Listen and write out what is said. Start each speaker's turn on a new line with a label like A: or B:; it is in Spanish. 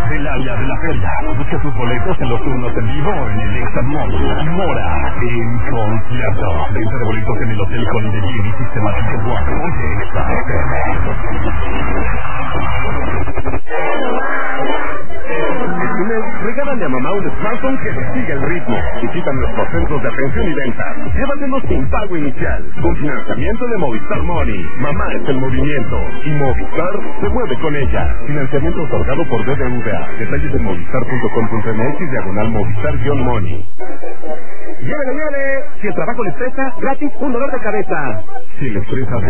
A: del área de la feria. Busca sus boletos en los turnos en vivo en el Examón. Mora en concierto. Venta de boletos en el Hotel Holiday Inn y Sistema Ticket One. Oye,
B: Este mes, regálale a mamá un smartphone que le siga el ritmo. Visita nuestros centros de atención y venta. Llévatelos sin pago inicial. Con financiamiento de Movistar Money. Mamá es el movimiento. Y Movistar se mueve con ella. Financiamiento otorgado por BBVA. Detalles en movistar.com.mx/Movistar-Money. ¡Llévele! Si el trabajo le estresa, gratis un dolor de cabeza. Si le estresa